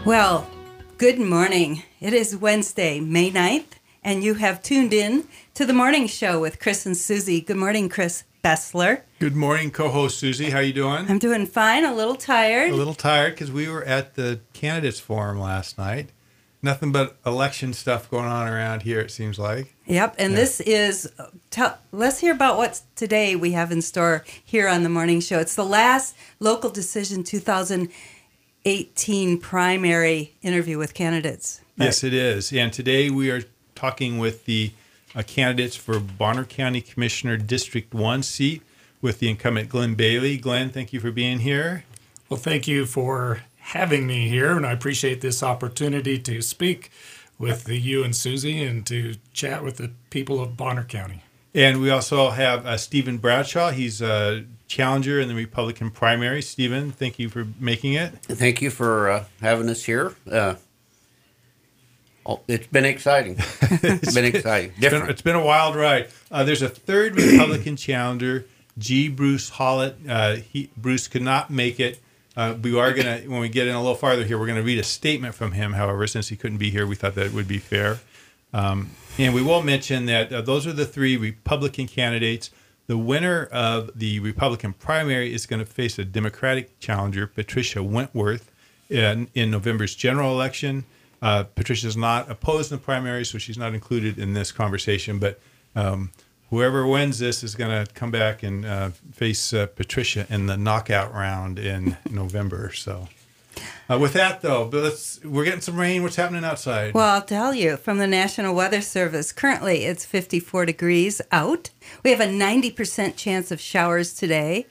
Well, good morning. It is Wednesday, May 9th, and you have tuned in to the morning show with Chris and Susie. Good morning, Chris Bessler. Good morning, co-host Susie. How you doing? I'm doing fine, a little tired. A little tired because we were at the candidates forum last night. Nothing but election stuff going on around here, it seems like. Yep, and this is, let's hear about what today we have in store here on the morning show. It's the last local decision 2018 primary interview with candidates. Yes, it is. And today we are talking with the candidates for Bonner County Commissioner District 1 seat with the incumbent Glenn Bailey. Glenn, thank you for being here. Well, thank you for having me here, and I appreciate this opportunity to speak with you and Susie and to chat with the people of Bonner County. And we also have Stephen Bradshaw. He's a challenger in the Republican primary. Stephen, thank you for making it. Thank you for having us here. It's been exciting. It's been exciting. Different. It's been a wild ride. There's a third Republican challenger, G. Bruce Hollett. Bruce could not make it. We are going to, when we get in a little farther here, we're going to read a statement from him. However, since he couldn't be here, we thought that it would be fair. And we will mention that those are the three Republican candidates. The winner of the Republican primary is going to face a Democratic challenger, Patricia Wentworth, in November's general election. Patricia's not opposed in the primary, so she's not included in this conversation. But whoever wins this is going to come back and face Patricia in the knockout round in November. So with that, though, we're getting some rain. What's happening outside? Well, I'll tell you, from the National Weather Service, currently it's 54 degrees out. We have a 90% chance of showers today,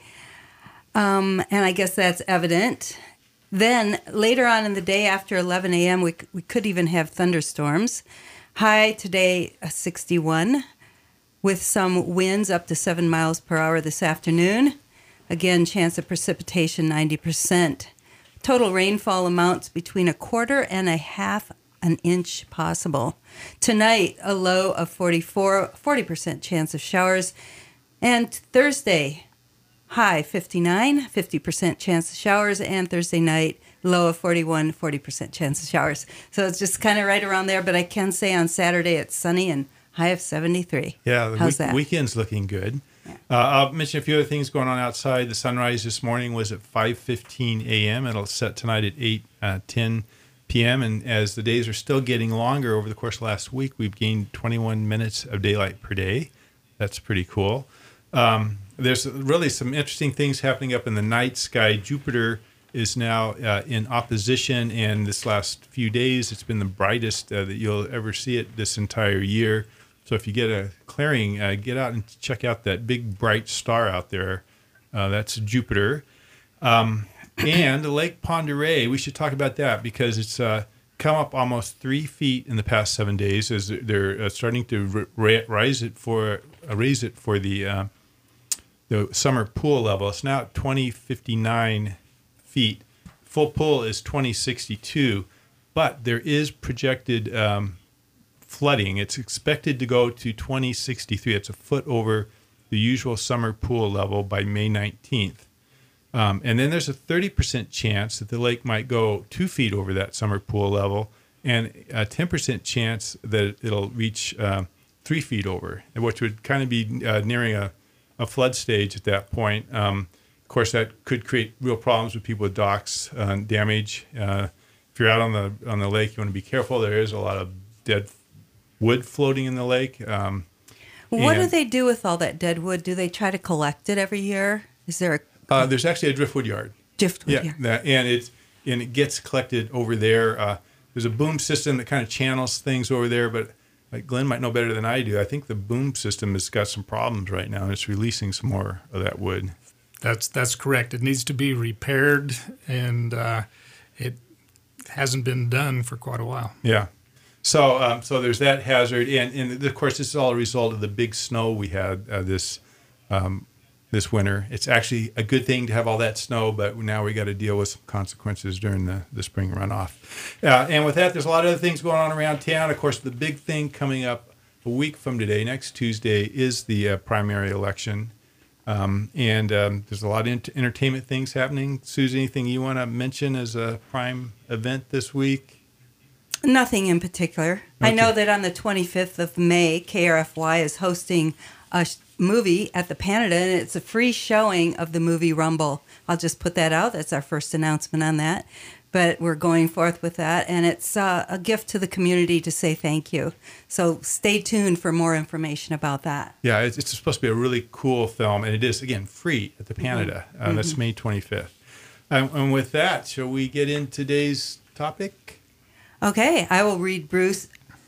and I guess that's evident. Then later on in the day after 11 a.m., we could even have thunderstorms. High today, 61. With some winds up to 7 miles per hour this afternoon. Again, chance of precipitation 90%. Total rainfall amounts between 1/4 and 1/2 an inch possible. Tonight, a low of 44, 40% chance of showers. And Thursday, high 59, 50% chance of showers. And Thursday night, low of 41, 40% chance of showers. So it's just kind of right around there. But I can say on Saturday it's sunny and high of 73. Yeah, How's that? Weekend's looking good. Yeah. I'll mention a few other things going on outside. The sunrise this morning was at 5:15 a.m. It'll set tonight at 8:10 p.m. And as the days are still getting longer over the course of last week, we've gained 21 minutes of daylight per day. That's pretty cool. There's really some interesting things happening up in the night sky. Jupiter is now in opposition, and this last few days, it's been the brightest that you'll ever see it this entire year. So if you get a clearing, get out and check out that big bright star out there. That's Jupiter. And Lake Pend Oreille, we should talk about that because it's come up almost 3 feet in the past 7 days as they're starting to raise it for the summer pool level. It's now at 2059 feet. Full pool is 2062, but there is projected flooding. It's expected to go to 2063. It's a foot over the usual summer pool level by May 19th. And then there's a 30% chance that the lake might go 2 feet over that summer pool level, and a 10% chance that it'll reach 3 feet over, which would kind of be nearing a flood stage at that point. Of course, that could create real problems with people with docks damage. If you're out on the lake, you want to be careful. There is a lot of dead wood floating in the lake. What do they do with all that dead wood? Do they try to collect it every year? Is there there's actually a driftwood yard. Driftwood yard. And it gets collected over there. There's a boom system that kind of channels things over there, but Glenn might know better than I do. I think the boom system has got some problems right now, and it's releasing some more of that wood. That's correct. It needs to be repaired, and it hasn't been done for quite a while. Yeah. So there's that hazard, and of course, this is all a result of the big snow we had this winter. It's actually a good thing to have all that snow, but now we got to deal with some consequences during the spring runoff. And with that, there's a lot of other things going on around town. Of course, the big thing coming up a week from today, next Tuesday, is the primary election. There's a lot of entertainment things happening. Susie, anything you want to mention as a prime event this week? Nothing in particular. I know that on the 25th of May, KRFY is hosting a movie at the Panada, and it's a free showing of the movie Rumble. I'll just put that out. That's our first announcement on that. But we're going forth with that, and it's a gift to the community to say thank you. So stay tuned for more information about that. Yeah, it's supposed to be a really cool film, and it is, again, free at the Panada. That's May 25th. And with that, shall we get in today's topic? Okay, I will read Bruce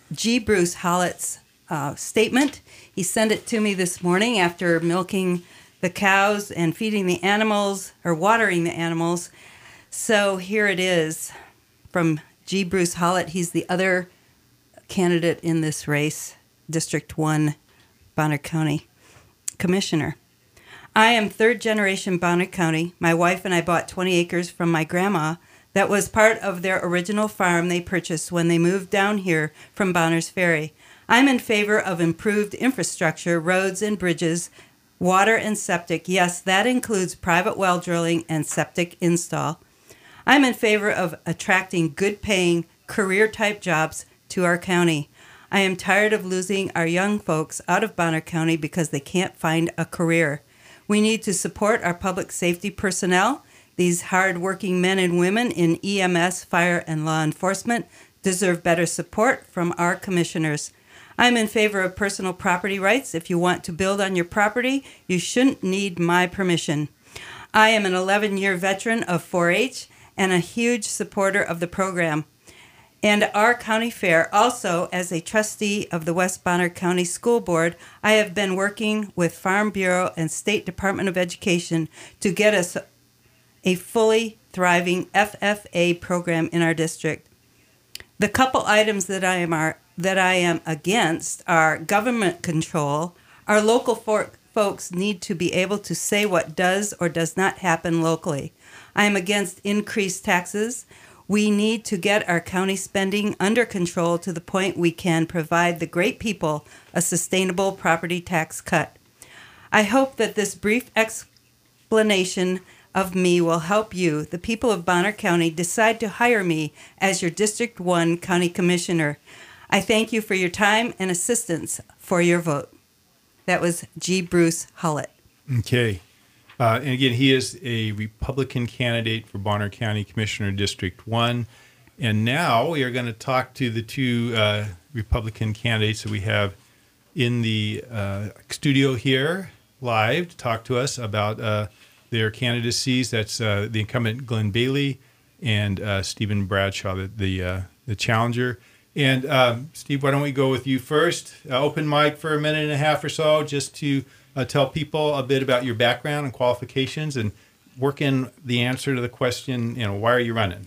Hollett's statement. He sent it to me this morning after milking the cows and feeding the animals, or watering the animals. So here it is from G. Bruce Hollett. He's the other candidate in this race, District 1, Bonner County Commissioner. I am third generation Bonner County. My wife and I bought 20 acres from my grandma that was part of their original farm they purchased when they moved down here from Bonner's Ferry. I'm in favor of improved infrastructure, roads and bridges, water and septic. Yes, that includes private well drilling and septic install. I'm in favor of attracting good-paying, career-type jobs to our county. I am tired of losing our young folks out of Bonner County because they can't find a career. We need to support our public safety personnel. These hard-working men and women in EMS, fire, and law enforcement deserve better support from our commissioners. I'm in favor of personal property rights. If you want to build on your property, you shouldn't need my permission. I am an 11-year veteran of 4-H and a huge supporter of the program and our county fair. Also, as a trustee of the West Bonner County School Board, I have been working with Farm Bureau and State Department of Education to get us a fully thriving FFA program in our district. The couple items that I am against are government control. Our local folks need to be able to say what does or does not happen locally. I am against increased taxes. We need to get our county spending under control to the point we can provide the great people a sustainable property tax cut. I hope that this brief explanation of me will help you, the people of Bonner County, decide to hire me as your District 1 County Commissioner. I thank you for your time and assistance for your vote. That was G. Bruce Hollett. Okay. And again, he is a Republican candidate for Bonner County Commissioner District 1. And now we are going to talk to the two Republican candidates that we have in the studio here live to talk to us about their candidacies. That's the incumbent Glenn Bailey and Stephen Bradshaw, the challenger. And Steve, why don't we go with you first? Open mic for a minute and a half or so, just to tell people a bit about your background and qualifications, and work in the answer to the question, why are you running?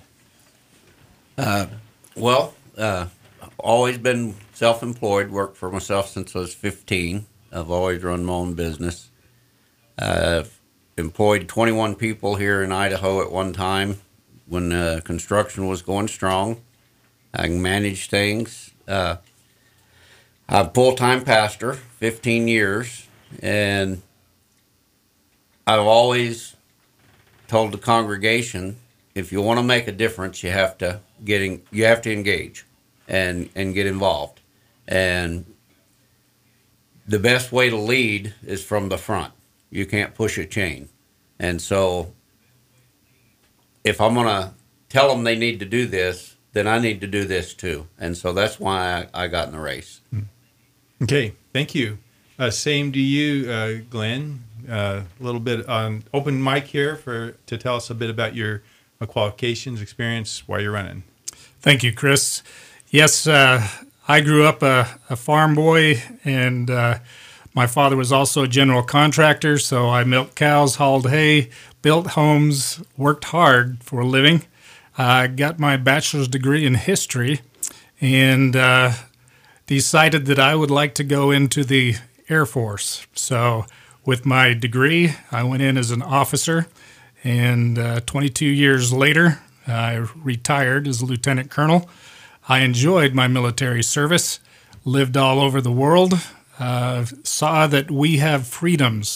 Always been self-employed, worked for myself since I was 15. I've always run my own business. I've employed 21 people here in Idaho at one time when construction was going strong. I can manage things. I'm a full-time pastor, 15 years, and I've always told the congregation, if you want to make a difference, you have to engage and get involved. And the best way to lead is from the front. You can't push a chain. And so if I'm going to tell them they need to do this, then I need to do this too. And so that's why I got in the race. Okay, thank you. Same to you, Glenn. A little bit on open mic here to tell us a bit about your qualifications, experience, why you're running. Thank you, Chris. Yes, I grew up a farm boy, and my father was also a general contractor, so I milked cows, hauled hay, built homes, worked hard for a living. I got my bachelor's degree in history and decided that I would like to go into the Air Force. So with my degree, I went in as an officer, and 22 years later, I retired as a lieutenant colonel. I enjoyed my military service, lived all over the world, saw that we have freedoms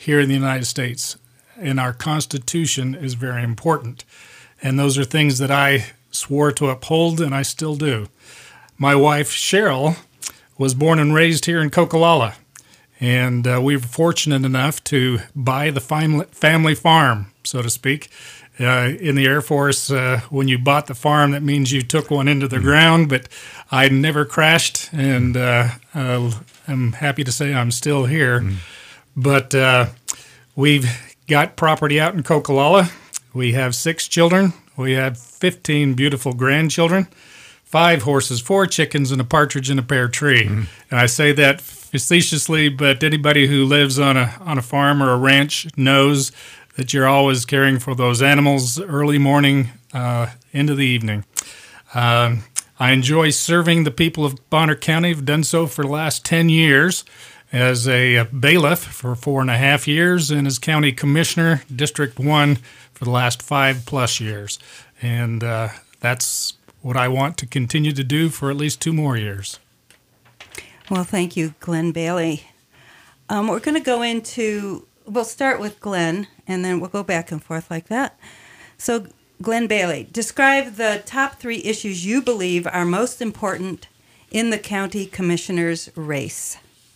here in the United States. And our Constitution is very important. And those are things that I swore to uphold, and I still do. My wife, Cheryl, was born and raised here in Coquilala. And we were fortunate enough to buy the family farm, so to speak. In the Air Force, when you bought the farm, that means you took one into the ground, but I never crashed, and I'm happy to say I'm still here. But we've got property out in Coquilala. We have 6 children. We have 15 beautiful grandchildren, 5 horses, 4 chickens, and a partridge in a pear tree. And I say that facetiously, but anybody who lives on a farm or a ranch knows that you're always caring for those animals early morning into the evening. I enjoy serving the people of Bonner County. I've done so for the last 10 years as a bailiff for 4.5 years and as county commissioner, District 1, for the last 5+ years. And that's what I want to continue to do for at least 2 more years. Well, thank you, Glenn Bailey. We're going to go into, we'll start with Glenn, and then we'll go back and forth like that. So, Glenn Bailey, describe the top 3 issues you believe are most important in the county commissioner's race.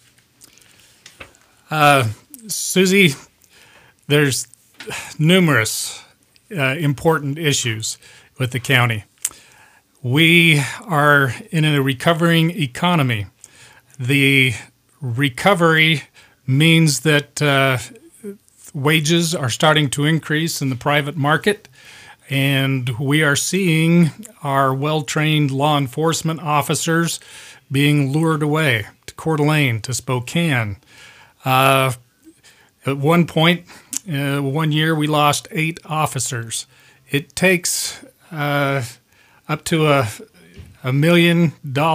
Susie, there's numerous important issues with the county. We are in a recovering economy. The recovery means that wages are starting to increase in the private market, and we are seeing our well-trained law enforcement officers being lured away to Coeur d'Alene, to Spokane. At one point, 1 year, we lost 8 officers. It takes up to $1 million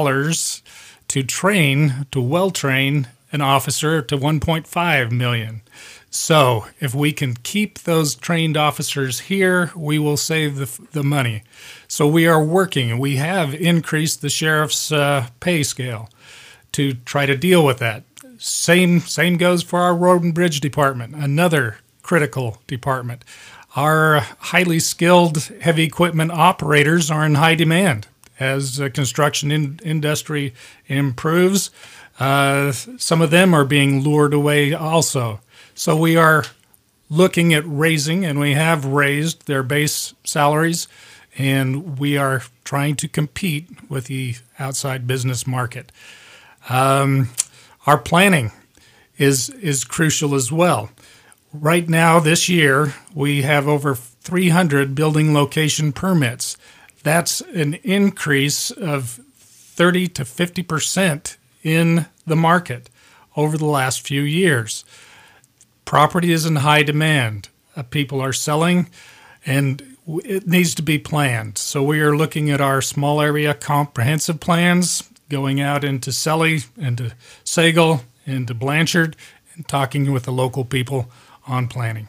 to well-train an officer to $1.5 million. So if we can keep those trained officers here, we will save the money. So we are working. We have increased the sheriff's pay scale to try to deal with that. Same goes for our road and bridge department, another critical department. Our highly skilled heavy equipment operators are in high demand. As the construction industry improves, some of them are being lured away also. So we are looking at raising, and we have raised their base salaries, and we are trying to compete with the outside business market. Our planning is crucial as well. Right now, this year, we have over 300 building location permits. That's an increase of 30 to 50% in the market over the last few years. Property is in high demand. People are selling, and it needs to be planned. So we are looking at our small area comprehensive plans, going out into Selly, into Sagal, into Blanchard, and talking with the local people on planning.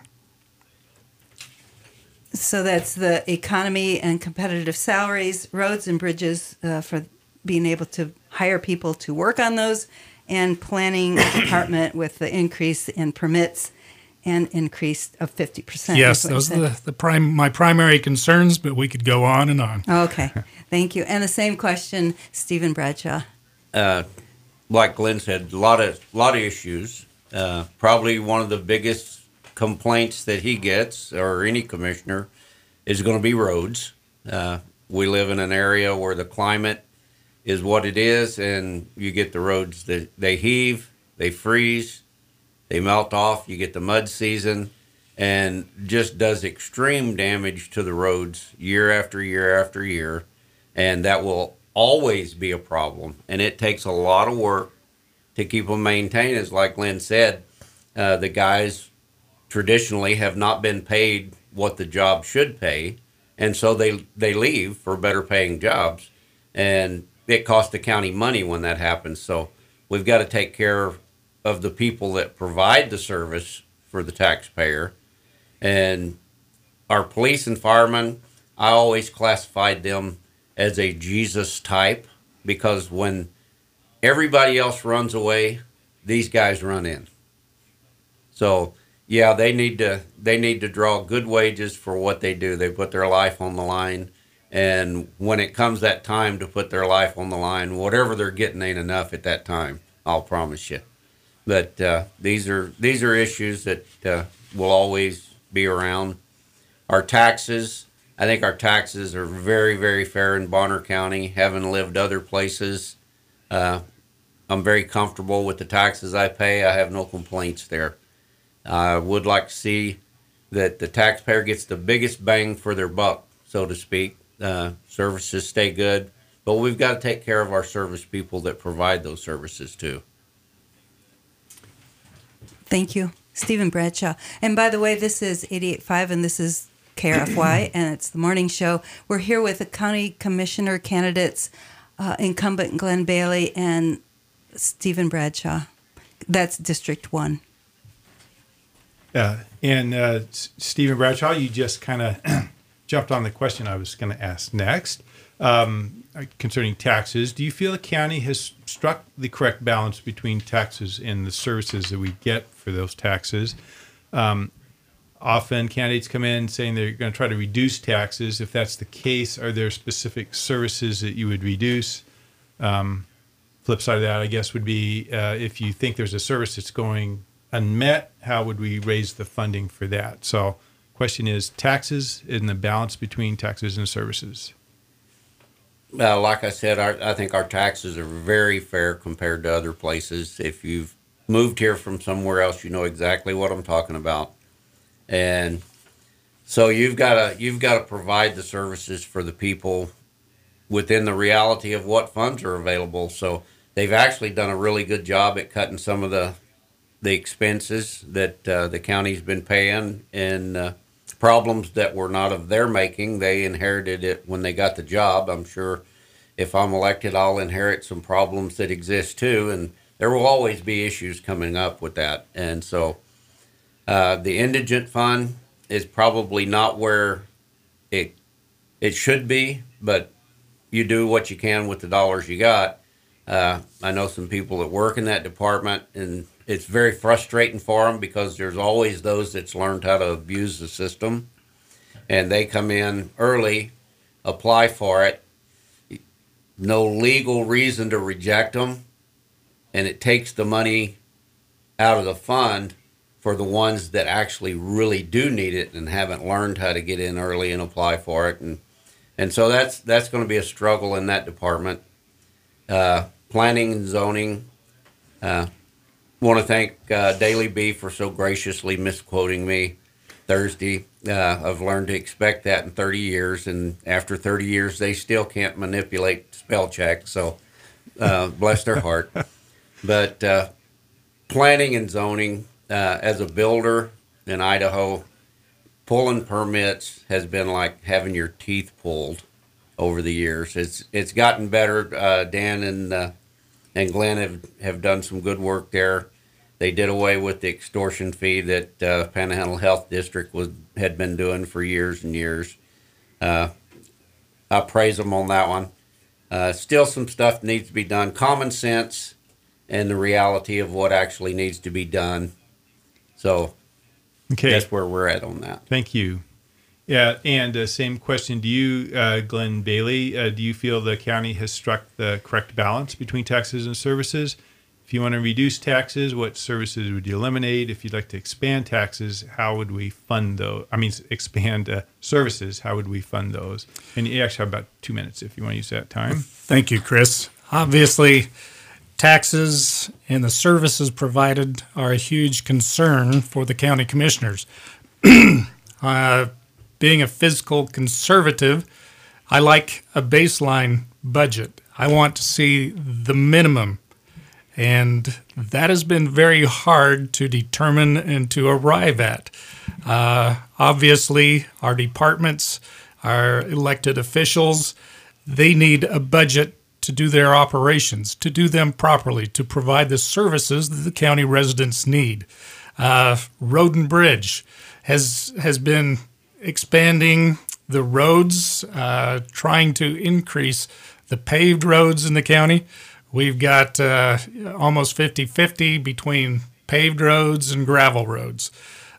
So that's the economy and competitive salaries, roads and bridges for being able to hire people to work on those, and planning department with the increase in permits and increase of 50%. Yes, those are my primary concerns, but we could go on and on. Okay, thank you. And the same question, Stephen Bradshaw. Like Glenn said, a lot of issues. Probably one of the biggest complaints that he gets, or any commissioner, is going to be roads. We live in an area where the climate is what it is, and you get the roads that they heave, they freeze, they melt off. You get the mud season, and just does extreme damage to the roads year after year after year, and that will always be a problem. And it takes a lot of work to keep them maintained. As like Glenn said, the guys traditionally have not been paid what the job should pay, and so they leave for better paying jobs, and it costs the county money when that happens. So we've got to take care of the people that provide the service for the taxpayer. And our police and firemen, I always classified them as a Jesus type, because when everybody else runs away, these guys run in. So yeah, they need to draw good wages for what they do. They put their life on the line, and when it comes that time to put their life on the line, whatever they're getting ain't enough at that time. I'll promise you. But these are issues that will always be around. Our taxes, I think our taxes are very, very fair in Bonner County. Having lived other places, I'm very comfortable with the taxes I pay. I have no complaints there. I would like to see that the taxpayer gets the biggest bang for their buck, so to speak. Services stay good, but we've got to take care of our service people that provide those services too. Thank you, Stephen Bradshaw. And by the way, this is 88.5, and this is KRFY, and it's the morning show. We're here with the county commissioner candidates, incumbent Glenn Bailey and Stephen Bradshaw. That's District 1. And Stephen Bradshaw, you just kind of jumped on the question I was going to ask next concerning taxes. Do you feel the county has struck the correct balance between taxes and the services that we get for those taxes? Often candidates come in saying they're going to try to reduce taxes. If that's the case, are there specific services that you would reduce? Flip side of that, I guess, would be if you think there's a service that's going unmet, how would we raise the funding for that? So question is taxes and the balance between taxes and services. Like I said, I think our taxes are very fair compared to other places. If you've moved here from somewhere else, you know exactly what I'm talking about. And so you've got to provide the services for the people within the reality of what funds are available. So they've actually done a really good job at cutting some of the expenses that the county's been paying, and problems that were not of their making. They inherited it when they got the job. I'm sure if I'm elected, I'll inherit some problems that exist too, and there will always be issues coming up with that. And so the indigent fund is probably not where it should be, but you do what you can with the dollars you got. I know some people that work in that department, and it's very frustrating for them because there's always those that's learned how to abuse the system, and they come in early, apply for it, no legal reason to reject them, and it takes the money out of the fund for the ones that actually really do need it and haven't learned how to get in early and apply for it, and so that's going to be a struggle in that department. Planning and zoning. Want to thank Daily B for so graciously misquoting me Thursday. I've learned to expect that in 30 years, and after 30 years, they still can't manipulate spell check. So bless their heart. But planning and zoning, as a builder in Idaho, pulling permits has been like having your teeth pulled over the years. It's gotten better. Dan and Glenn have done some good work there. They did away with the extortion fee that Panhandle Health District had been doing for years and years. I praise them on that one. Still some stuff needs to be done. Common sense and the reality of what actually needs to be done. So that's where we're at on that. Thank you. Yeah, and same question to you, Glenn Bailey. Do you feel the county has struck the correct balance between taxes and services? If you want to reduce taxes, what services would you eliminate? If you'd like to expand taxes, how would we fund those? Expand services, how would we fund those? And you actually have about 2 minutes if you want to use that time. Thank you, Chris. Obviously, taxes and the services provided are a huge concern for the county commissioners. Being a fiscal conservative, I like a baseline budget. I want to see the minimum. And that has been very hard to determine and to arrive at. Obviously, our departments, our elected officials, they need a budget to do their operations, to do them properly, to provide the services that the county residents need. Road and Bridge has been expanding the roads, trying to increase the paved roads in the county. We've got almost 50-50 between paved roads and gravel roads.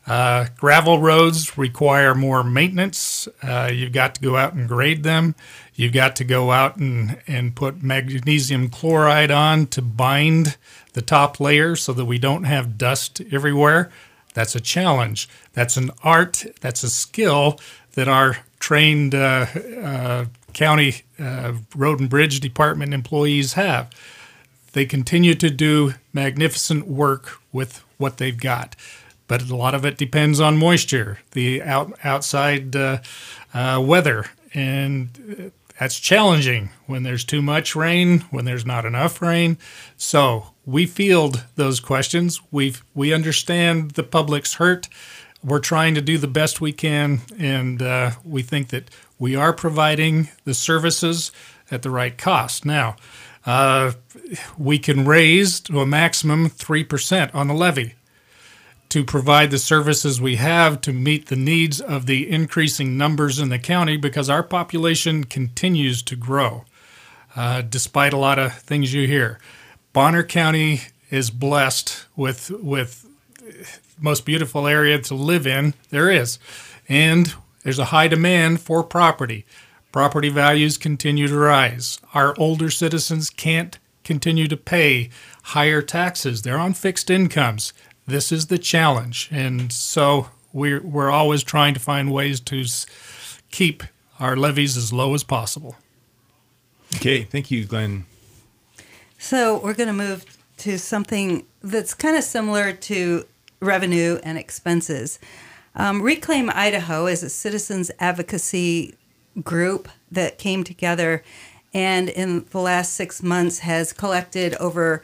Gravel roads require more maintenance. You've got to go out and grade them. You've got to go out and put magnesium chloride on to bind the top layer so that we don't have dust everywhere. That's a challenge. That's an art. That's a skill that our trained county road and bridge department employees have. They continue to do magnificent work with what they've got. But a lot of it depends on moisture, the outside weather, and that's challenging when there's too much rain, when there's not enough rain. So we field those questions. We understand the public's hurt. We're trying to do the best we can, and we think that we are providing the services at the right cost. Now, we can raise to a maximum 3% on the levy to provide the services we have to meet the needs of the increasing numbers in the county, because our population continues to grow, despite a lot of things you hear. Bonner County is blessed with most beautiful area to live in there is, and there's a high demand for property. Property values continue to rise. Our older citizens can't continue to pay higher taxes. They're on fixed incomes. This is the challenge, and so we're always trying to find ways to keep our levies as low as possible. Okay, thank you, Glenn. So we're going to move to something that's kind of similar to revenue and expenses. Reclaim Idaho is a citizens advocacy group that came together and in the last 6 months has collected over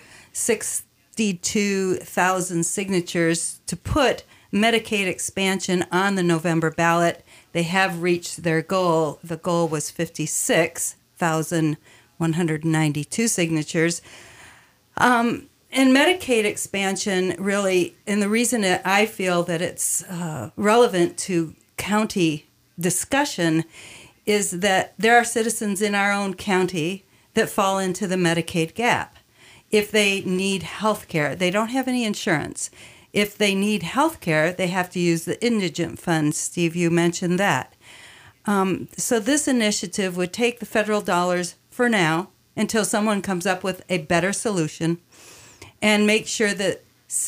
62,000 signatures to put Medicaid expansion on the November ballot. They have reached their goal. The goal was 56,192 signatures. And Medicaid expansion really, and the reason that I feel that it's relevant to county discussion is that there are citizens in our own county that fall into the Medicaid gap. If they need health care, they don't have any insurance. If they need health care, they have to use the indigent fund. Steve, you mentioned that. So this initiative would take the federal dollars for now until someone comes up with a better solution and make sure that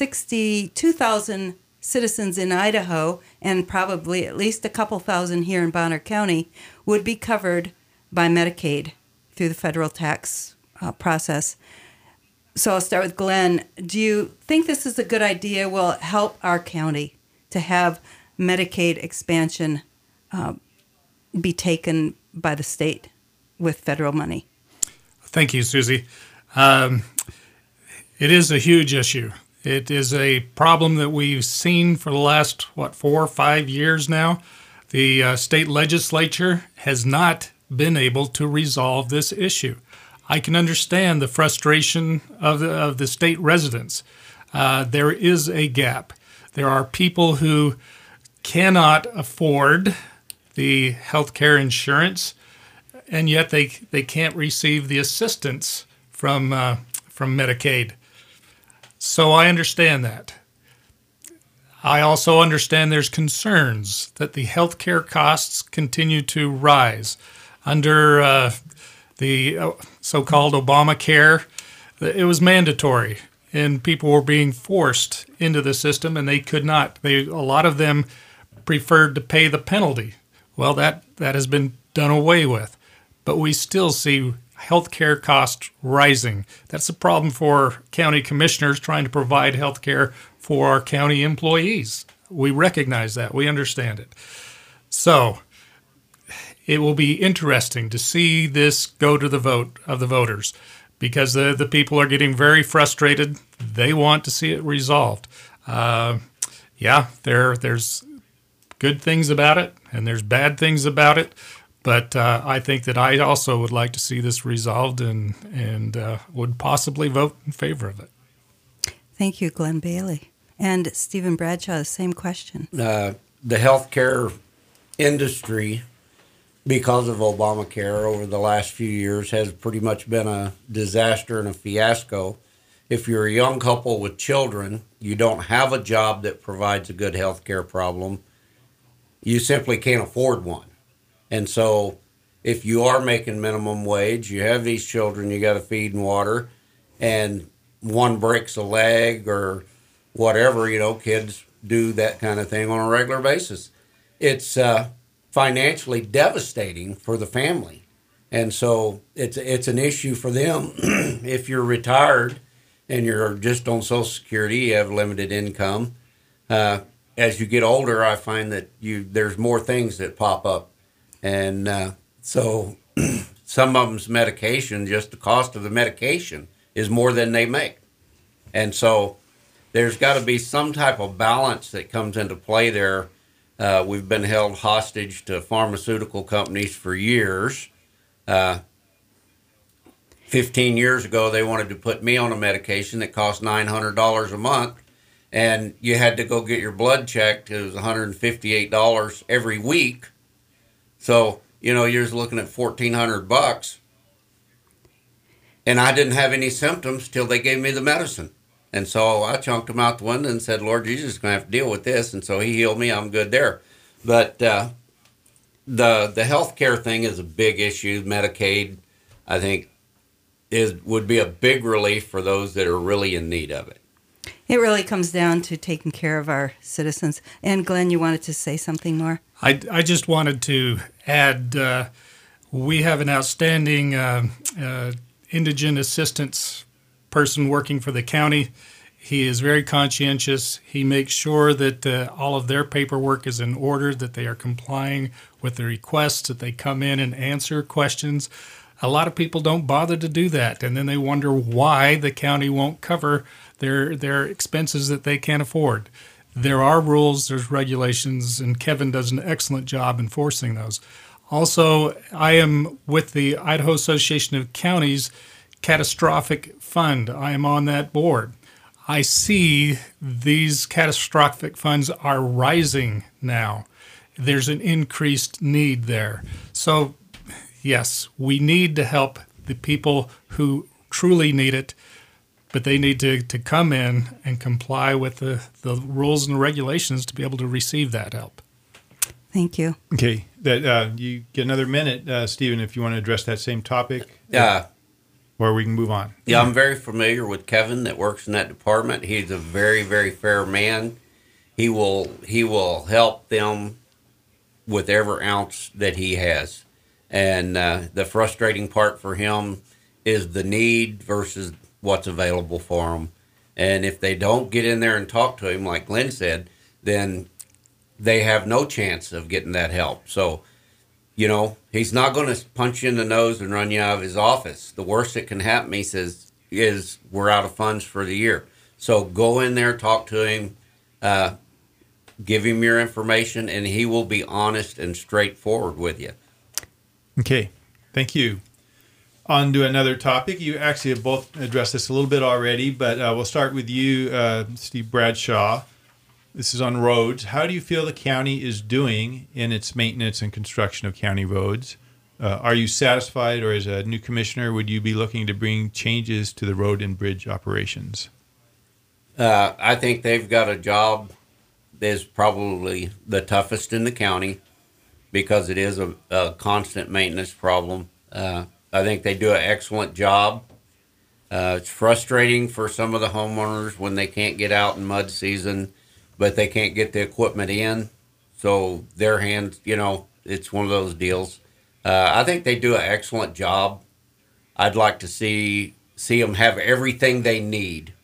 62,000 citizens in Idaho and probably at least a couple thousand here in Bonner County would be covered by Medicaid through the federal tax process. So I'll start with Glenn. Do you think this is a good idea? Will it help our county to have Medicaid expansion be taken by the state with federal money? Thank you, Susie. It is a huge issue. It is a problem that we've seen for the last, 4 or 5 years now. The state legislature has not been able to resolve this issue. I can understand the frustration of the state residents. There is a gap. There are people who cannot afford the health care insurance, and yet they can't receive the assistance from Medicaid. So I understand that. I also understand there's concerns that the health care costs continue to rise. Under the so-called Obamacare, it was mandatory, and people were being forced into the system, and they could not. A lot of them preferred to pay the penalty. Well, that has been done away with, but we still see healthcare costs rising. That's a problem for county commissioners trying to provide healthcare for our county employees. We recognize that. We understand it. So it will be interesting to see this go to the vote of the voters, because the people are getting very frustrated. They want to see it resolved. There's good things about it, and there's bad things about it. But I think that I also would like to see this resolved and would possibly vote in favor of it. Thank you, Glenn Bailey. And Stephen Bradshaw, the same question. The healthcare industry, because of Obamacare over the last few years, has pretty much been a disaster and a fiasco. if you're a young couple with children, you don't have a job that provides a good health care problem, you simply can't afford one. And so if you are making minimum wage, you have these children you got to feed and water, and one breaks a leg or whatever, kids do that kind of thing on a regular basis. It's financially devastating for the family. And so it's an issue for them. If you're retired and you're just on Social Security, you have limited income. As you get older, I find that there's more things that pop up. And so some of them's medication, just the cost of the medication is more than they make. And so there's got to be some type of balance that comes into play there. We've been held hostage to pharmaceutical companies for years. 15 years ago, they wanted to put me on a medication that cost $900 a month, and you had to go get your blood checked. It was $158 every week. So, you're just looking at $1,400. And I didn't have any symptoms till they gave me the medicine. And so I chunked them out the window and said, Lord Jesus is going to have to deal with this. And so he healed me. I'm good there. But the healthcare thing is a big issue. Medicaid, I think, would be a big relief for those that are really in need of it. It really comes down to taking care of our citizens. And Glenn, you wanted to say something more? I just wanted to add, we have an outstanding indigent assistance person working for the county. He is very conscientious. He makes sure that all of their paperwork is in order, that they are complying with the requests, that they come in and answer questions. A lot of people don't bother to do that, and then they wonder why the county won't cover their expenses that they can't afford. There are rules, there's regulations, and Kevin does an excellent job enforcing those. Also, I am with the Idaho Association of Counties Catastrophic Fund. I am on that board. I see these catastrophic funds are rising now. There's an increased need there. So, yes, we need to help the people who truly need it, but they need to come in and comply with the rules and the regulations to be able to receive that help. Thank you. Okay, you get another minute, Stephen, if you want to address that same topic. Or we can move on. Yeah, I'm very familiar with Kevin that works in that department. He's a very, very fair man. He will help them with every ounce that he has. And the frustrating part for him is the need versus what's available for them. And if they don't get in there and talk to him, like Glenn said, then they have no chance of getting that help. So, he's not going to punch you in the nose and run you out of his office. The worst that can happen, he says, is we're out of funds for the year. So go in there, talk to him, give him your information, and he will be honest and straightforward with you. Okay, thank you. On to another topic. You actually have both addressed this a little bit already, but we'll start with you, Steve Bradshaw. This is on roads. How do you feel the county is doing in its maintenance and construction of county roads? Are you satisfied, or as a new commissioner, would you be looking to bring changes to the road and bridge operations? I think they've got a job that's probably the toughest in the county because it is a constant maintenance problem. I think they do an excellent job. It's frustrating for some of the homeowners when they can't get out in mud season, but they can't get the equipment in. So their hands, it's one of those deals. I think they do an excellent job. I'd like to see them have everything they need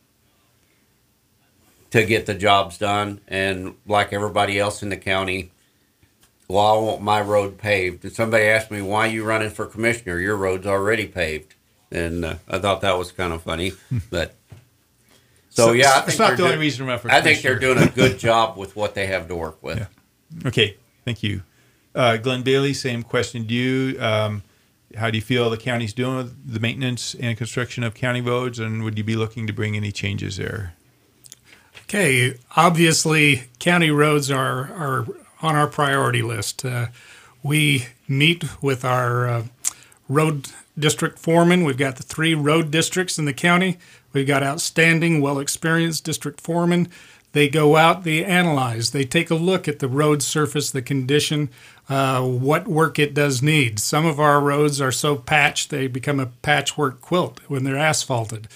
to get the jobs done. And like everybody else in the county, well, I want my road paved. And somebody asked me, why are you running for commissioner? Your road's already paved. And I thought that was kind of funny. But so yeah, I think it's not the only reason to run for I commissioner. think they're doing a good job with what they have to work with. Yeah. Okay, thank you. Glenn Bailey, same question to you. How do you feel the county's doing with the maintenance and construction of county roads, and would you be looking to bring any changes there? Okay, obviously, county roads are on our priority list. We meet with our road district foremen. We've got the 3 road districts in the county. We've got outstanding, well-experienced district foremen. They go out, they analyze, they take a look at the road surface, the condition, what work it does need. Some of our roads are so patched they become a patchwork quilt when they're asphalted.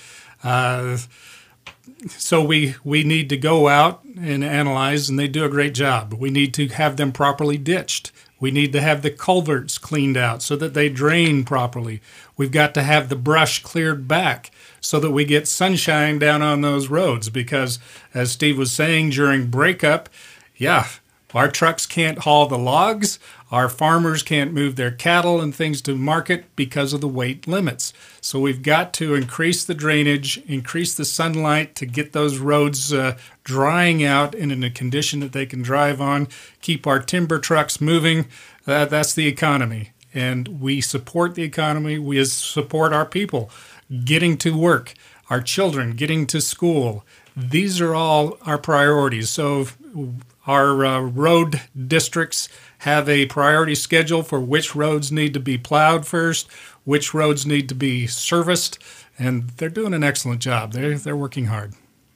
So we need to go out and analyze, and they do a great job. We need to have them properly ditched. We need to have the culverts cleaned out so that they drain properly. We've got to have the brush cleared back so that we get sunshine down on those roads because, as Steve was saying during breakup, our trucks can't haul the logs. Our farmers can't move their cattle and things to market because of the weight limits. So we've got to increase the drainage, increase the sunlight to get those roads drying out and in a condition that they can drive on, keep our timber trucks moving. That's the economy. And we support the economy. We support our people getting to work, our children getting to school. These are all our priorities. So our road districts have a priority schedule for which roads need to be plowed first, which roads need to be serviced, and they're doing an excellent job. They're working hard.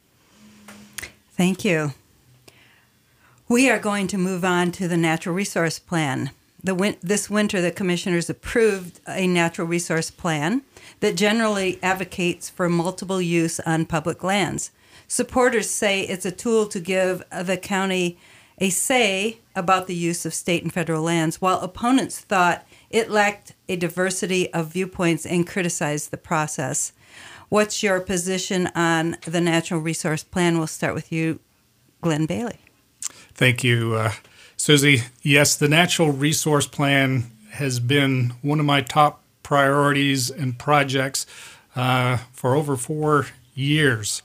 Thank you. We are going to move on to the Natural Resource Plan. This winter, the commissioners approved a natural resource plan that generally advocates for multiple use on public lands. Supporters say it's a tool to give the county a say about the use of state and federal lands, while opponents thought it lacked a diversity of viewpoints and criticized the process. What's your position on the Natural Resource Plan? We'll start with you, Glenn Bailey. Thank you, Susie. Yes, the Natural Resource Plan has been one of my top priorities and projects for over 4 years.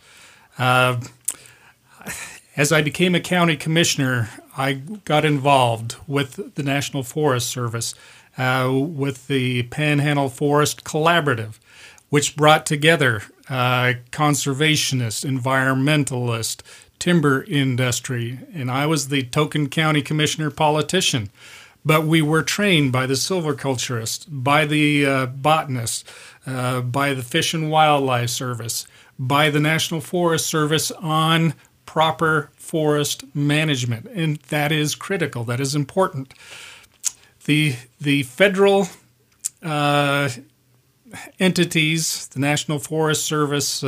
As I became a county commissioner, I got involved with the National Forest Service, with the Panhandle Forest Collaborative, which brought together conservationists, environmentalists, timber industry, and I was the token county commissioner politician. But we were trained by the silviculturists, by the botanists, by the Fish and Wildlife Service, by the National Forest Service on proper forest management, and that is critical. That is important. The federal entities, the National Forest Service,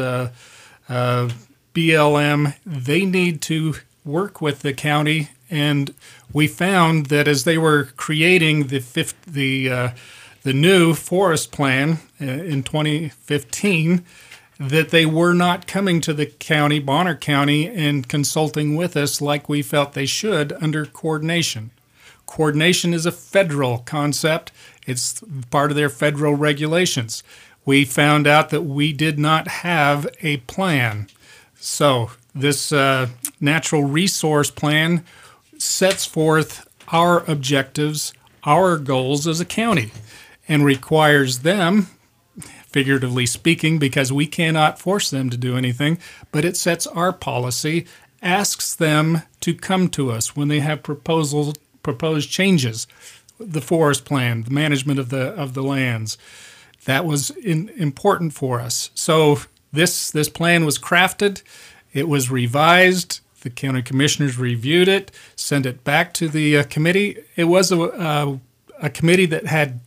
BLM, they need to work with the county, and we found that as they were creating the new forest plan in 2015, that they were not coming to the county, Bonner County, and consulting with us like we felt they should under coordination. Coordination is a federal concept. It's part of their federal regulations. We found out that we did not have a plan. So this natural resource plan sets forth our objectives, our goals as a county, and requires them, figuratively speaking, because we cannot force them to do anything, but it sets our policy, asks them to come to us when they have proposed changes, the forest plan, the management of the lands. That was important for us. So this plan was crafted, it was revised, the county commissioners reviewed it, sent it back to the committee. It was a committee that had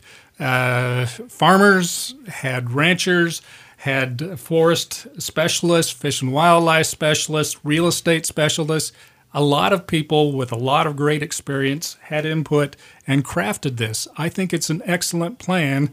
farmers, had ranchers, had forest specialists, fish and wildlife specialists, real estate specialists. A lot of people with a lot of great experience had input and crafted this. I think it's an excellent plan.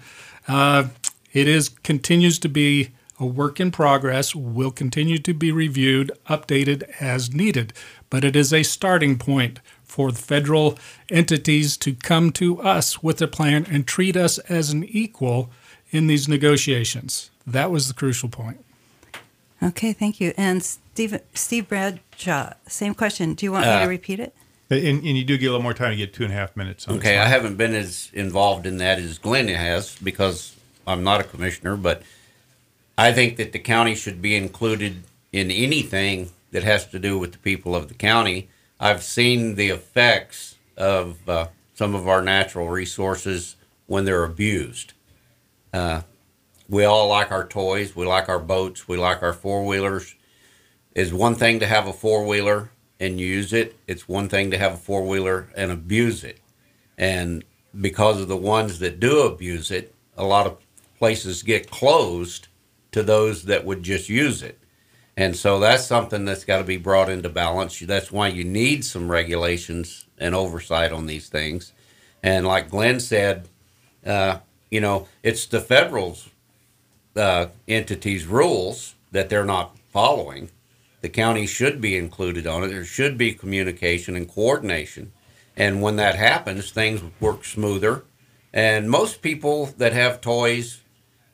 It continues to be a work in progress, will continue to be reviewed, updated as needed, but it is a starting point for the federal entities to come to us with a plan and treat us as an equal in these negotiations. That was the crucial point. Okay, thank you. And Steve Bradshaw, same question. Do you want me to repeat it? And you do get a little more time to get 2.5 minutes on Okay, I haven't been as involved in that as Glenn has because I'm not a commissioner, but I think that the county should be included in anything that has to do with the people of the county. I've seen the effects of some of our natural resources when they're abused. We all like our toys. We like our boats. We like our four-wheelers. It's one thing to have a four-wheeler and use it. It's one thing to have a four-wheeler and abuse it. And because of the ones that do abuse it, a lot of places get closed to those that would just use it. And so that's something that's got to be brought into balance. That's why you need some regulations and oversight on these things. And like Glenn said, it's the federal's entities' rules that they're not following. The county should be included on it. There should be communication and coordination. And when that happens, things work smoother. And most people that have toys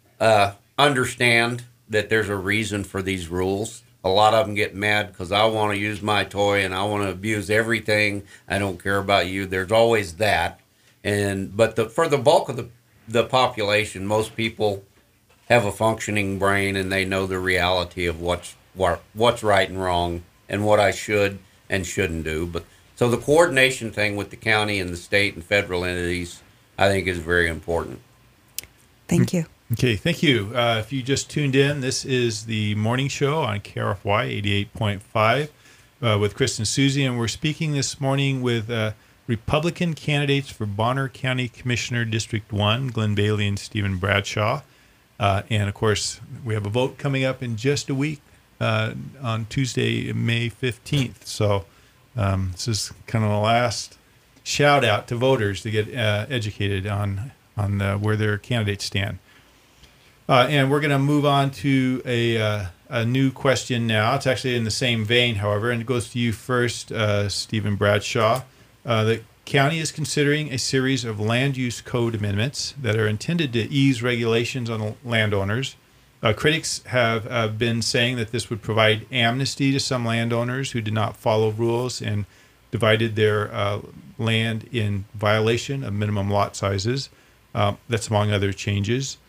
understand that there's a reason for these rules. A lot of them get mad because I want to use my toy and I want to abuse everything. I don't care about you. There's always that. But for the bulk of the population, most people have a functioning brain and they know the reality of what's right and wrong and what I should and shouldn't do. So the coordination thing with the county and the state and federal entities, I think, is very important. Thank you. Okay, thank you. If you just tuned in, this is the morning show on KRFY 88.5 with Chris and Susie, and we're speaking this morning with Republican candidates for Bonner County Commissioner District 1, Glenn Bailey and Stephen Bradshaw. And, of course, we have a vote coming up in just a week on Tuesday, May 15th. So this is kind of the last shout-out to voters to get educated on where their candidates stand. And we're going to move on to a new question now. It's actually in the same vein, however, and it goes to you first, Stephen Bradshaw. The county is considering a series of land use code amendments that are intended to ease regulations on landowners. Critics have been saying that this would provide amnesty to some landowners who did not follow rules and divided their land in violation of minimum lot sizes. That's among other changes.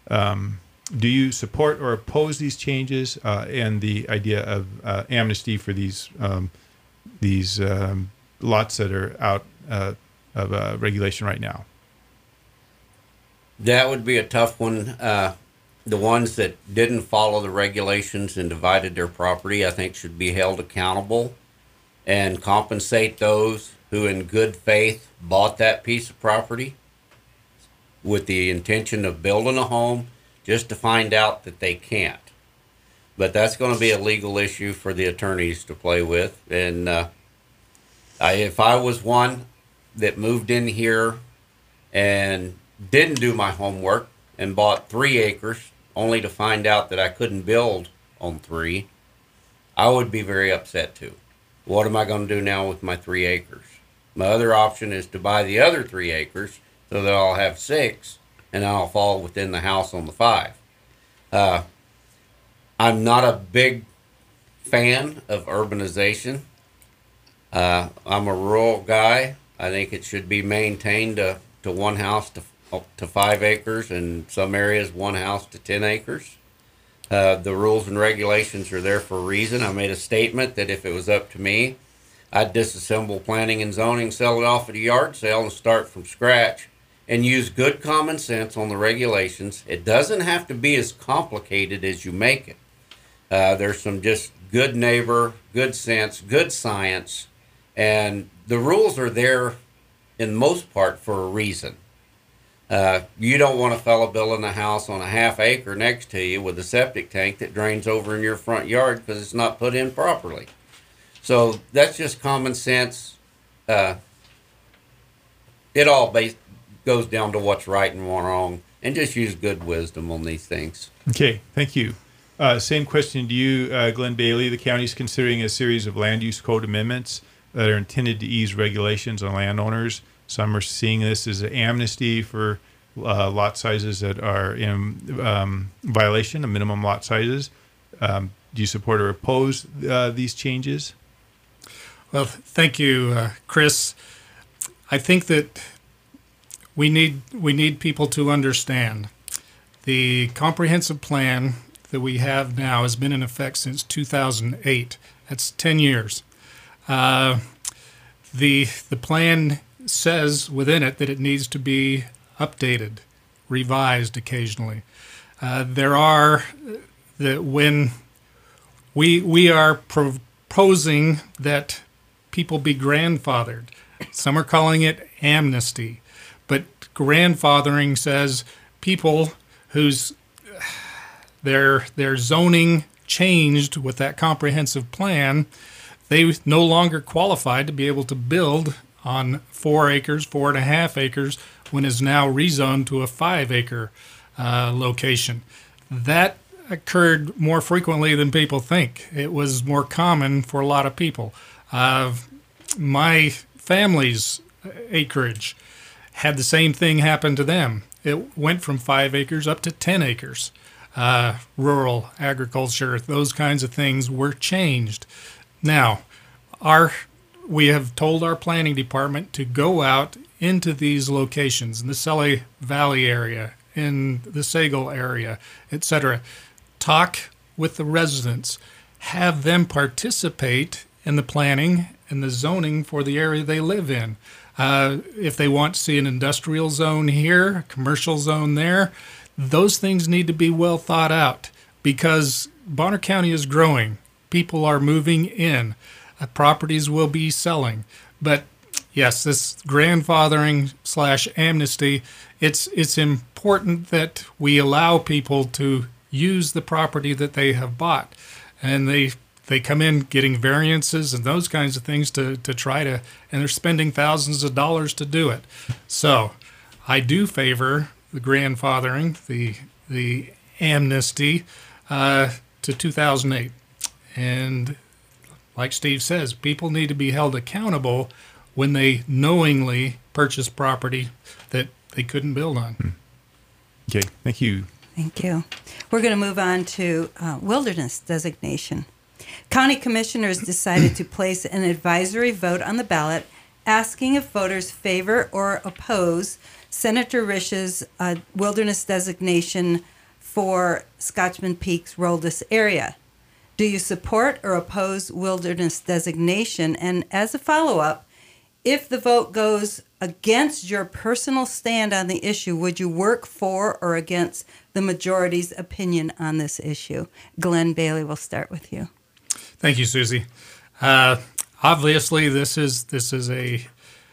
Do you support or oppose these changes and the idea of amnesty for these lots that are out of regulation right now? That would be a tough one. The ones that didn't follow the regulations and divided their property, I think, should be held accountable and compensate those who in good faith bought that piece of property with the intention of building a home just to find out that they can't. But that's going to be a legal issue for the attorneys to play with. And if I was one that moved in here and didn't do my homework and bought 3 acres only to find out that I couldn't build on 3, I would be very upset too. What am I going to do now with my 3 acres? My other option is to buy the other 3 acres so that I'll have 6 and I'll fall within the house on the 5. I'm not a big fan of urbanization. I'm a rural guy. I think it should be maintained to 1 house to 5 acres, and some areas 1 house to 10 acres. The rules and regulations are there for a reason. I made a statement that if it was up to me, I'd disassemble planning and zoning, sell it off at a yard sale, and start from scratch and use good common sense on the regulations. It doesn't have to be as complicated as you make it. There's some just good neighbor, good sense, good science, and the rules are there in most part for a reason. You don't want a fella building a house on a ½ acre next to you with a septic tank that drains over in your front yard because it's not put in properly. So that's just common sense. It all goes down to what's right and wrong, and just use good wisdom on these things. Okay, thank you. Same question to you, Glenn Bailey. The county is considering a series of land use code amendments that are intended to ease regulations on landowners. Some are seeing this as an amnesty for lot sizes that are in violation of minimum lot sizes. Do you support or oppose these changes? Well, thank you, Chris. I think that we need people to understand the comprehensive plan that we have now has been in effect since 2008. That's 10 years. The plan says within it that it needs to be updated revised occasionally. There are when we are proposing that people be grandfathered. Some are calling it amnesty, but grandfathering says people whose their zoning changed with that comprehensive plan, they no longer qualified to be able to build on 4 acres, 4.5 acres, when is now rezoned to a 5-acre location. That occurred more frequently than people think. It was more common for a lot of people. My family's acreage had the same thing happen to them. It went from 5 acres up to 10 acres. Rural agriculture, those kinds of things were changed. Now, we have told our planning department to go out into these locations in the Selly Valley area, in the Sagal area, etc. Talk with the residents, have them participate in the planning and the zoning for the area they live in. If they want to see an industrial zone here, a commercial zone there, those things need to be well thought out because Bonner County is growing. People are moving in. Properties will be selling. But yes, this grandfathering / amnesty, it's important that we allow people to use the property that they have bought. And they come in getting variances and those kinds of things to try to, and they're spending thousands of dollars to do it. So I do favor the grandfathering, the amnesty to 2008. And like Steve says, people need to be held accountable when they knowingly purchase property that they couldn't build on. Okay, thank you. Thank you. We're going to move on to wilderness designation. County commissioners decided to place an advisory vote on the ballot asking if voters favor or oppose Senator Risch's wilderness designation for Scotchman Peak's Roldis area. Do you support or oppose wilderness designation? And as a follow-up, if the vote goes against your personal stand on the issue, would you work for or against the majority's opinion on this issue? Glenn Bailey, we'll start with you. Thank you, Susie. Obviously, this is a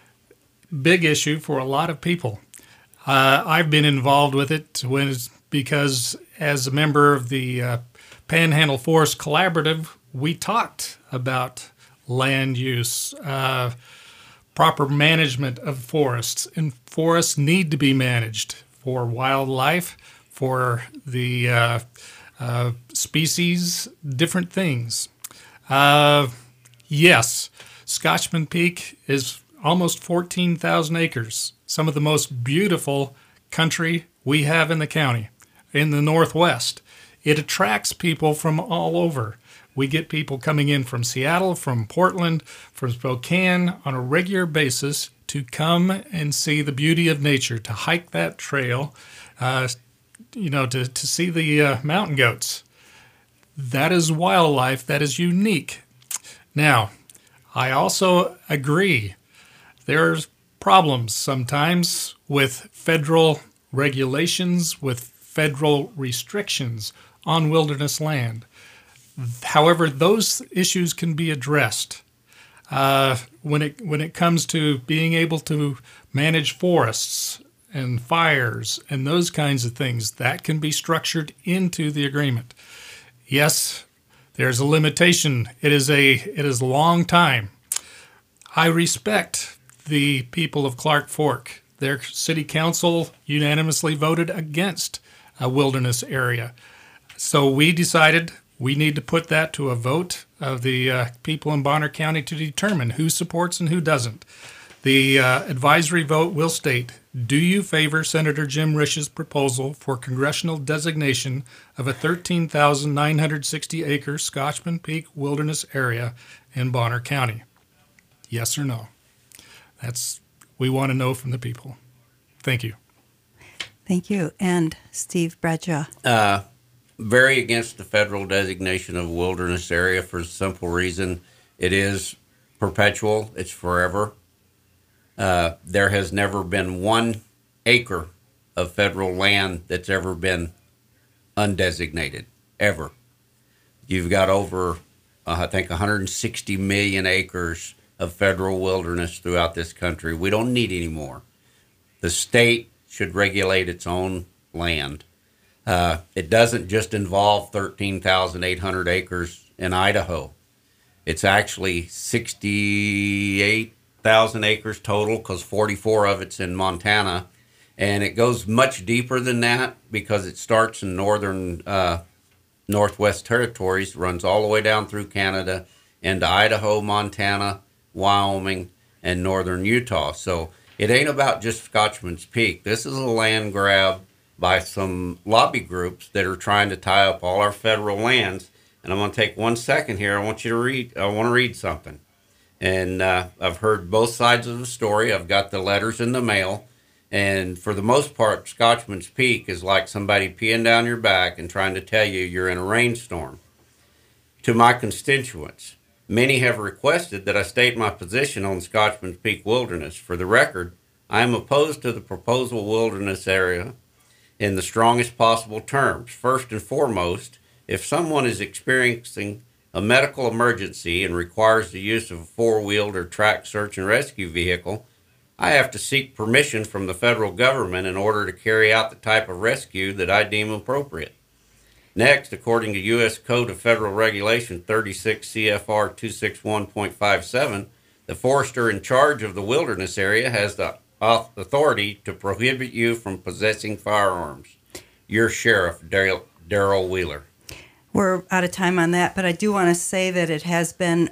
big issue for a lot of people. I've been involved with it because as a member of the Panhandle Forest Collaborative, we talked about land use, proper management of forests, and forests need to be managed for wildlife, for the species, different things. Yes, Scotchman Peak is almost 14,000 acres, some of the most beautiful country we have in the county, in the Northwest. It attracts people from all over. We get people coming in from Seattle, from Portland, from Spokane on a regular basis to come and see the beauty of nature, to hike that trail, to see the mountain goats. That is wildlife that is unique. Now, I also agree there's problems sometimes with federal regulations, with federal restrictions on wilderness land. However, those issues can be addressed. When it comes to being able to manage forests and fires and those kinds of things, that can be structured into the agreement. Yes, there's a limitation. It is a long time. I respect the people of Clark Fork. Their city council unanimously voted against a wilderness area. So we decided we need to put that to a vote of the people in Bonner County to determine who supports and who doesn't. The advisory vote will state, do you favor Senator Jim Risch's proposal for congressional designation of a 13,960-acre Scotchman Peak wilderness area in Bonner County? Yes or no? We want to know from the people. Thank you. Thank you. And Steve Bradshaw. Very against the federal designation of wilderness area for the simple reason it is perpetual. It's forever. There has never been 1 acre of federal land that's ever been undesignated, ever. You've got over, I think, 160 million acres of federal wilderness throughout this country. We don't need any more. The state should regulate its own land. It doesn't just involve 13,800 acres in Idaho. It's actually 68,000 acres total, because 44 of it's in Montana. And it goes much deeper than that because it starts in northern Northwest Territories, runs all the way down through Canada into Idaho, Montana, Wyoming, and northern Utah. So it ain't about just Scotchman's Peak. This is a land grab by some lobby groups that are trying to tie up all our federal lands. And I'm going to take 1 second here. I want to read something. And I've heard both sides of the story. I've got the letters in the mail. And for the most part, Scotchman's Peak is like somebody peeing down your back and trying to tell you you're in a rainstorm. To my constituents, many have requested that I state my position on Scotchman's Peak Wilderness. For the record, I am opposed to the proposed wilderness area in the strongest possible terms. First and foremost, if someone is experiencing a medical emergency and requires the use of a four-wheeled or tracked search and rescue vehicle, I have to seek permission from the federal government in order to carry out the type of rescue that I deem appropriate. Next, according to U.S. Code of Federal Regulation 36 CFR 261.57, the forester in charge of the wilderness area has the authority to prohibit you from possessing firearms. Your Sheriff, Darrell Wheeler. We're out of time on that, but I do want to say that it has been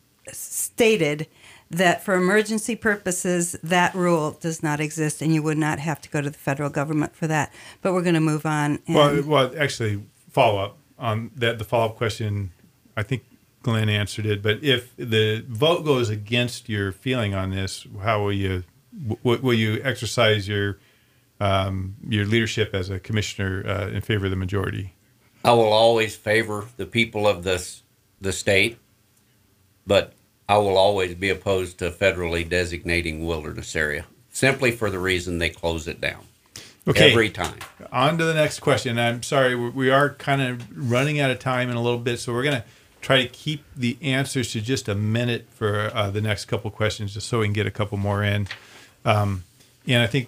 stated that for emergency purposes, that rule does not exist, and you would not have to go to the federal government for that. But we're going to move on. And Well, actually, follow up on that. The follow up question, I think Glenn answered it. But if the vote goes against your feeling on this, how will you exercise your leadership as a commissioner in favor of the majority? I will always favor the people of the state, but I will always be opposed to federally designating wilderness area, simply for the reason they close it down. Okay. Every time. On to the next question. I'm sorry, we are kind of running out of time in a little bit, so we're going to try to keep the answers to just a minute for the next couple questions, just so we can get a couple more in. And I think,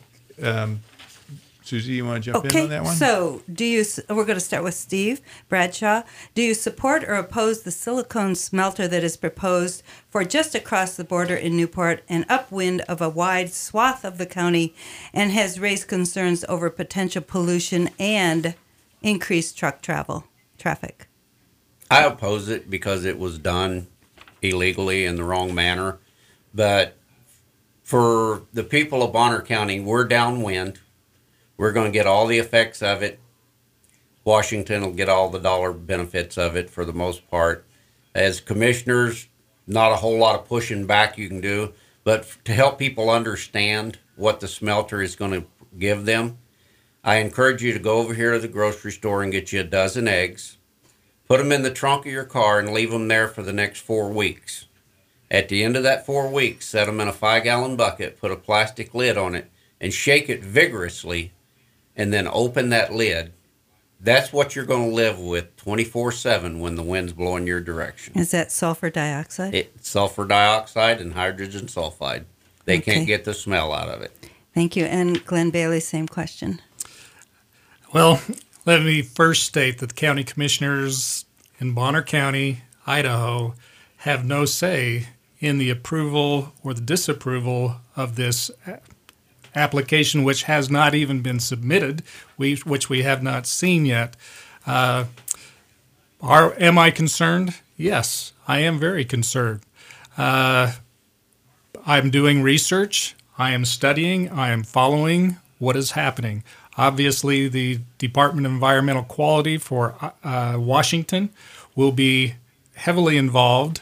Susie, you want to jump in on that one? So we're going to start with Steve Bradshaw. Do you support or oppose the silicone smelter that is proposed for just across the border in Newport and upwind of a wide swath of the county, and has raised concerns over potential pollution and increased truck traffic? I oppose it because it was done illegally in the wrong manner. But for the people of Bonner County, we're downwind. We're going to get all the effects of it. Washington will get all the dollar benefits of it for the most part. As commissioners, not a whole lot of pushing back you can do, but to help people understand what the smelter is going to give them, I encourage you to go over here to the grocery store and get you a dozen eggs, put them in the trunk of your car, and leave them there for the next 4 weeks. At the end of that 4 weeks, set them in a 5-gallon bucket, put a plastic lid on it, and shake it vigorously, and then open that lid. That's what you're going to live with 24/7 when the wind's blowing your direction. Is that sulfur dioxide? It's sulfur dioxide and hydrogen sulfide. They can't get the smell out of it. Thank you. And Glenn Bailey, same question. Well, let me first state that the county commissioners in Bonner County, Idaho, have no say in the approval or the disapproval of this application, which has not even been submitted, which we have not seen yet. Am I concerned? Yes, I am very concerned. I'm doing research. I am studying. I am following what is happening. Obviously, the Department of Environmental Quality for Washington will be heavily involved.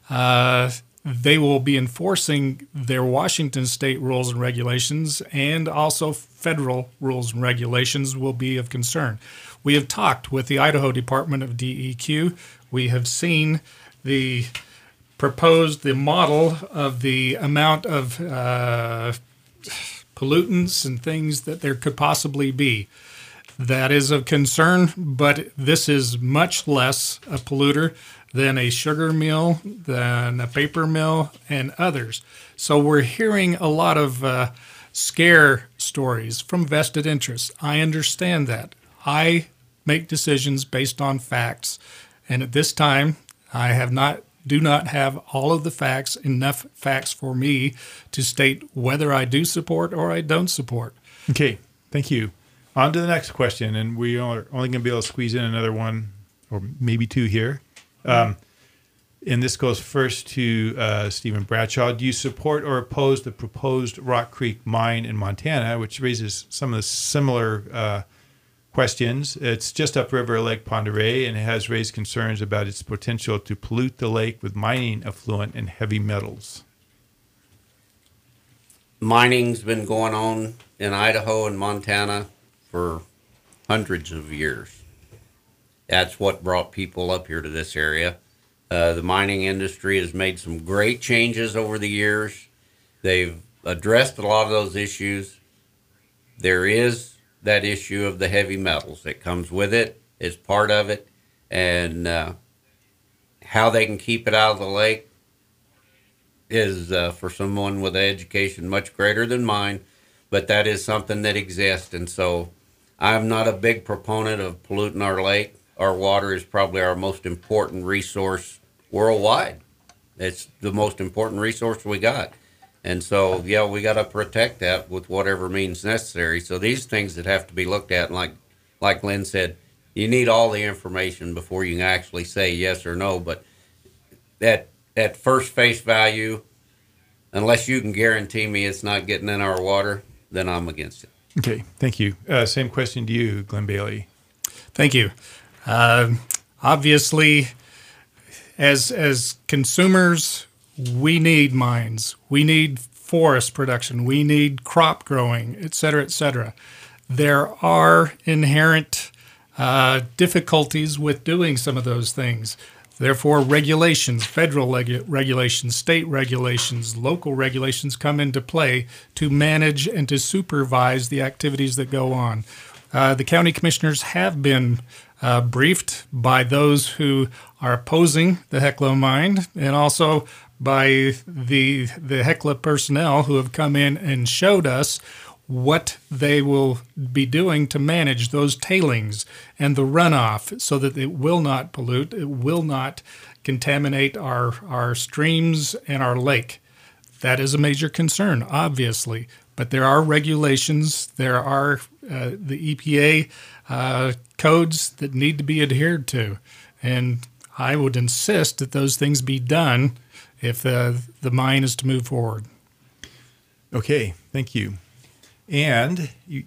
They will be enforcing their Washington state rules and regulations, and also federal rules and regulations will be of concern. We have talked with the Idaho Department of DEQ. We have seen the model of the amount of pollutants and things that there could possibly be. That is of concern, but this is much less a polluter than a sugar mill, than a paper mill, and others. So we're hearing a lot of scare stories from vested interests. I understand that. I make decisions based on facts, and at this time, do not have all of the facts, enough facts for me to state whether I do support or I don't support. Okay, thank you. On to the next question, and we are only going to be able to squeeze in another one or maybe two here. And this goes first to Stephen Bradshaw. Do you support or oppose the proposed Rock Creek mine in Montana, which raises some of the similar questions? It's just upriver of Lake Pend Oreille, and it has raised concerns about its potential to pollute the lake with mining effluent and heavy metals. Mining's been going on in Idaho and Montana for hundreds of years. That's what brought people up here to this area. The mining industry has made some great changes over the years. They've addressed a lot of those issues. There is that issue of the heavy metals that comes with it, is part of it, and how they can keep it out of the lake is for someone with an education much greater than mine, but that is something that exists. And so I'm not a big proponent of polluting our lake. Our water is probably our most important resource worldwide. It's the most important resource we got. And so, yeah, we got to protect that with whatever means necessary. So these things that have to be looked at, and like Lynn said, you need all the information before you can actually say yes or no. But at first face value, unless you can guarantee me it's not getting in our water, then I'm against it. Okay, thank you. Same question to you, Glenn Bailey. Thank you. Obviously, as consumers, we need mines, we need forest production, we need crop growing, et cetera, et cetera. There are inherent difficulties with doing some of those things. Therefore, regulations, federal regulations, state regulations, local regulations come into play to manage and to supervise the activities that go on. The county commissioners have been briefed by those who are opposing the Hecla mine, and also by the Hecla personnel who have come in and showed us what they will be doing to manage those tailings and the runoff so that it will not pollute, it will not contaminate our streams and our lake. That is a major concern, obviously, but there are regulations, there are the EPA codes that need to be adhered to, and I would insist that those things be done if the mine is to move forward. Okay, thank you. And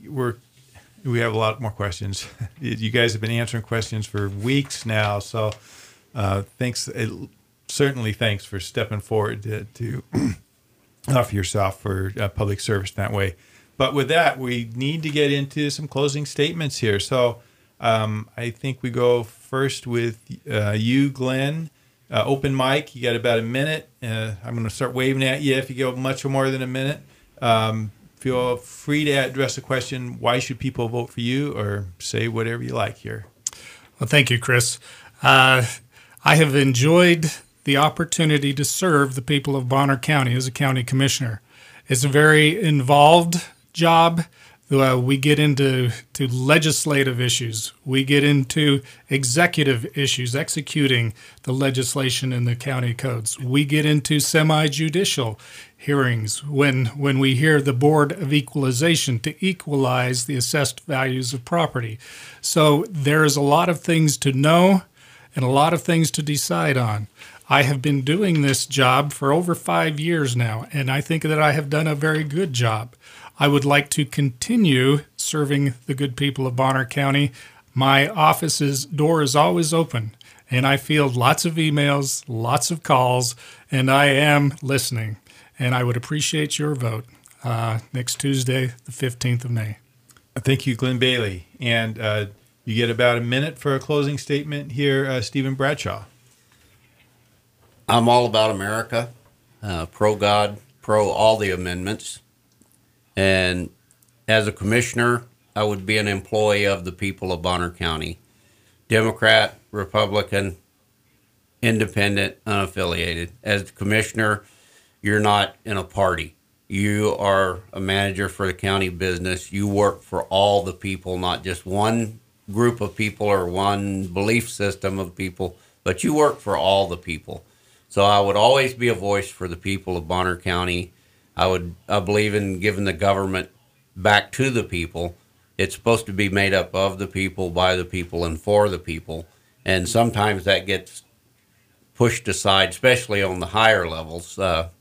we have a lot more questions. You guys have been answering questions for weeks now, so thanks. Certainly, thanks for stepping forward to offer yourself for public service that way. But with that, we need to get into some closing statements here. So I think we go first with you, Glenn. Open mic. You got about a minute. I'm going to start waving at you if you go much more than a minute. Feel free to address the question, why should people vote for you, or say whatever you like here. Well, thank you, Chris. I have enjoyed the opportunity to serve the people of Bonner County as a county commissioner. It's a very involved job. We get into legislative issues. We get into executive issues, executing the legislation in the county codes. We get into semi-judicial hearings when we hear the Board of Equalization to equalize the assessed values of property. So there is a lot of things to know and a lot of things to decide on. I have been doing this job for over 5 years now, and I think that I have done a very good job. I would like to continue serving the good people of Bonner County. My office's door is always open, and I field lots of emails, lots of calls, and I am listening. And I would appreciate your vote next Tuesday, the 15th of May. Thank you, Glenn Bailey. And you get about a minute for a closing statement here, Stephen Bradshaw. I'm all about America, pro-God, pro all the amendments. And as a commissioner, I would be an employee of the people of Bonner County. Democrat, Republican, independent, unaffiliated. As the commissioner, you're not in a party. You are a manager for the county business. You work for all the people, not just one group of people or one belief system of people, but you work for all the people. So I would always be a voice for the people of Bonner County. I believe in giving the government back to the people. It's supposed to be made up of the people, by the people, and for the people. And sometimes that gets pushed aside, especially on the higher levels.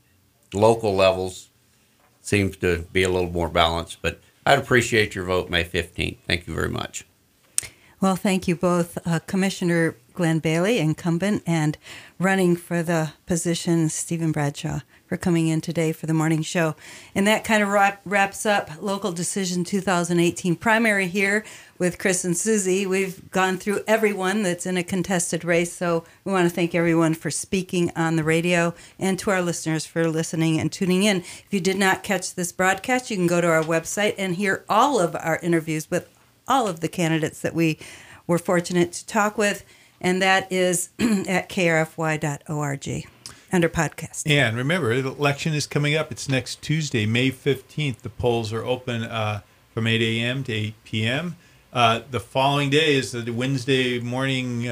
Local levels seems to be a little more balanced. But I'd appreciate your vote May 15th. Thank you very much. Well, thank you both, Commissioner Glenn Bailey, incumbent, and running for the position, Stephen Bradshaw, for coming in today for the morning show. And that kind of wraps up Local Decision 2018 primary here with Chris and Susie. We've gone through everyone that's in a contested race, so we want to thank everyone for speaking on the radio and to our listeners for listening and tuning in. If you did not catch this broadcast, you can go to our website and hear all of our interviews with all of the candidates that we were fortunate to talk with, and that is at krfy.org under podcast. And remember, the election is coming up. It's next Tuesday, May 15th. The polls are open from 8 a.m. to 8 p.m. The following day is the Wednesday morning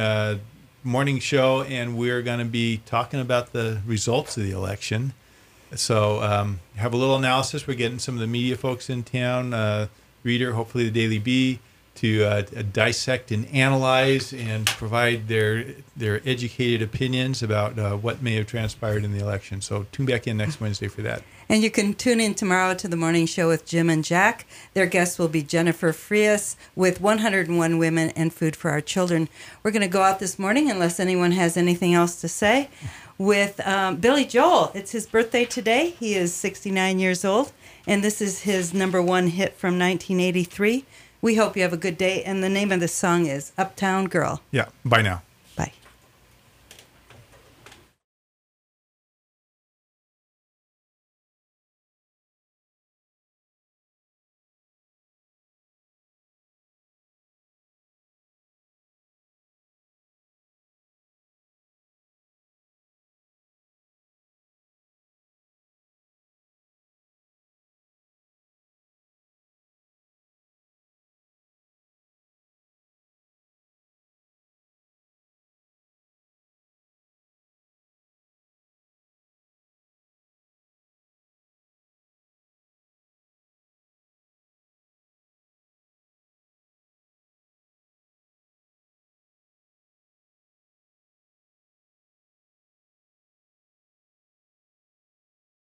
show, and we're going to be talking about the results of the election. So have a little analysis. We're getting some of the media folks in town, Reader, hopefully the Daily Bee, to dissect and analyze and provide their educated opinions about what may have transpired in the election. So tune back in next Wednesday for that. And you can tune in tomorrow to the morning show with Jim and Jack. Their guests will be Jennifer Frias with 101 Women and Food for Our Children. We're going to go out this morning, unless anyone has anything else to say, with Billy Joel. It's his birthday today. He is 69 years old, and this is his #1 hit from 1983. We hope you have a good day, and the name of the song is Uptown Girl. Yeah, bye now.